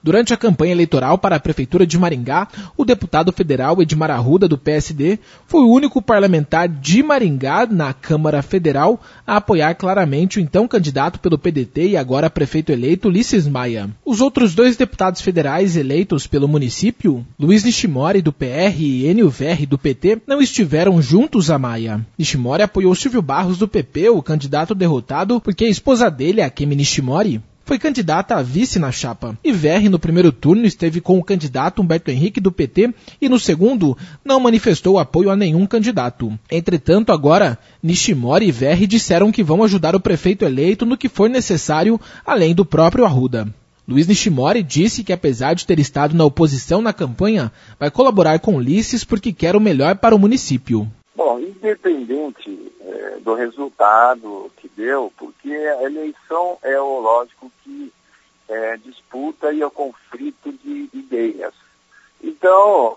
Durante a campanha eleitoral para a Prefeitura de Maringá, o deputado federal Edmar Arruda, do PSD, foi o único parlamentar de Maringá na Câmara Federal a apoiar claramente o então candidato pelo PDT e agora prefeito eleito Ulisses Maia. Os outros dois deputados federais eleitos pelo município, Luiz Nishimori, do PR, e Enio Verri, do PT, não estiveram juntos a Maia. Nishimori apoiou Silvio Barros, do PP, o candidato derrotado, porque a esposa dele, a Kemi Nishimori, foi candidata a vice na chapa. E Verri, no primeiro turno, esteve com o candidato Humberto Henrique, do PT, e no segundo, não manifestou apoio a nenhum candidato. Entretanto, agora, Nishimori e Verri disseram que vão ajudar o prefeito eleito no que for necessário, além do próprio Arruda. Luiz Nishimori disse que, apesar de ter estado na oposição na campanha, vai colaborar com Ulisses porque quer o melhor para o município. Bom, independente do resultado que deu, porque a eleição é o lógico que disputa e é o conflito de ideias. Então,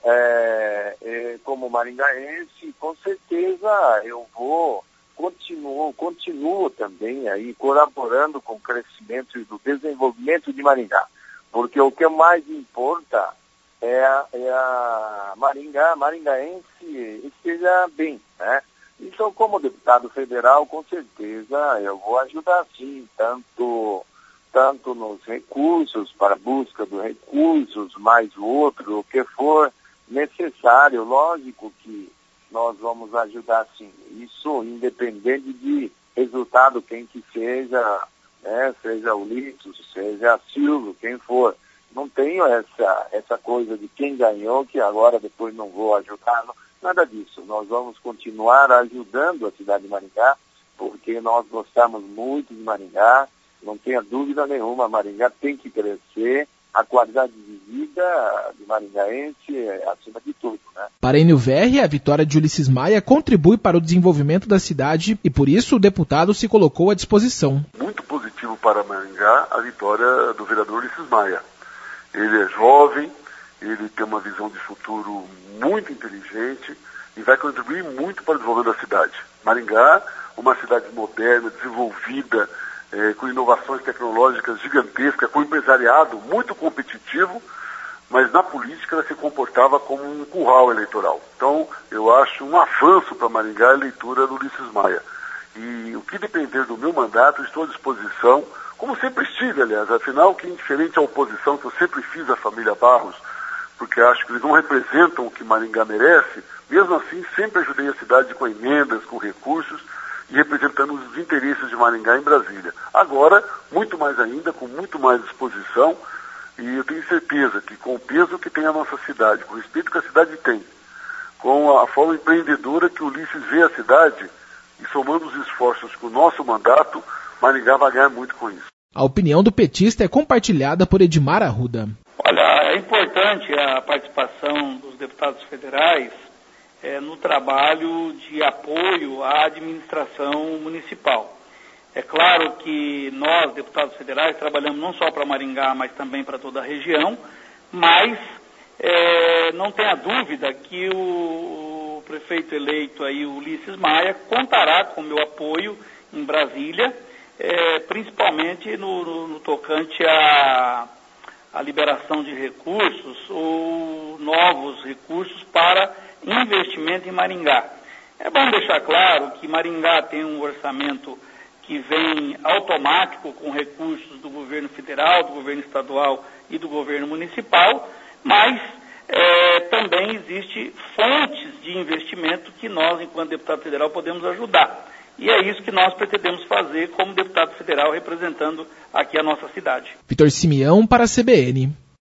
como maringaense, com certeza eu continuo também aí colaborando com o crescimento e do desenvolvimento de Maringá, porque o que mais importa é a maringaense esteja bem, né? Então, como deputado federal, com certeza eu vou ajudar sim, tanto nos recursos, para a busca dos recursos, mais o outro, o que for necessário. Lógico que nós vamos ajudar sim. Isso independente de resultado, quem que seja, né? Seja Ulisses, seja Silvio, quem for. Não tenho essa coisa de quem ganhou, que agora depois não vou ajudar. Não, nada disso. Nós vamos continuar ajudando a cidade de Maringá, porque nós gostamos muito de Maringá. Não tenha dúvida nenhuma, Maringá tem que crescer. A qualidade de vida de maringaense é acima de tudo, né? Para Enio Verri, a vitória de Ulisses Maia contribui para o desenvolvimento da cidade e, por isso, o deputado se colocou à disposição. Muito positivo para Maringá a vitória do vereador Ulisses Maia. Ele é jovem, ele tem uma visão de futuro muito inteligente e vai contribuir muito para o desenvolvimento da cidade. Maringá, uma cidade moderna, desenvolvida, com inovações tecnológicas gigantescas, com um empresariado muito competitivo, mas na política ela se comportava como um curral eleitoral. Então, eu acho um avanço para Maringá a eleitura do Ulisses Maia. E o que depender do meu mandato, estou à disposição, como sempre estive, aliás, afinal, que indiferente à oposição que eu sempre fiz à família Barros, porque acho que eles não representam o que Maringá merece, mesmo assim sempre ajudei a cidade com emendas, com recursos e representando os interesses de Maringá em Brasília. Agora, muito mais ainda, com muito mais disposição, e eu tenho certeza que com o peso que tem a nossa cidade, com o respeito que a cidade tem, com a forma empreendedora que o Ulisses vê a cidade, e somando os esforços com o nosso mandato, Maringá vai ganhar muito com isso. A opinião do petista é compartilhada por Edmar Arruda. Olha, é importante a participação dos deputados federais no trabalho de apoio à administração municipal. É claro que nós, deputados federais, trabalhamos não só para Maringá, mas também para toda a região, mas não tenha dúvida que o prefeito eleito aí, Ulisses Maia, contará com o meu apoio em Brasília, principalmente no tocante à liberação de recursos ou novos recursos para investimento em Maringá. É bom deixar claro que Maringá tem um orçamento que vem automático com recursos do governo federal, do governo estadual e do governo municipal, mas também existe fontes de investimento que nós, enquanto deputado federal, podemos ajudar. E é isso que nós pretendemos fazer como deputado federal representando aqui a nossa cidade. Vitor Simeão para a CBN.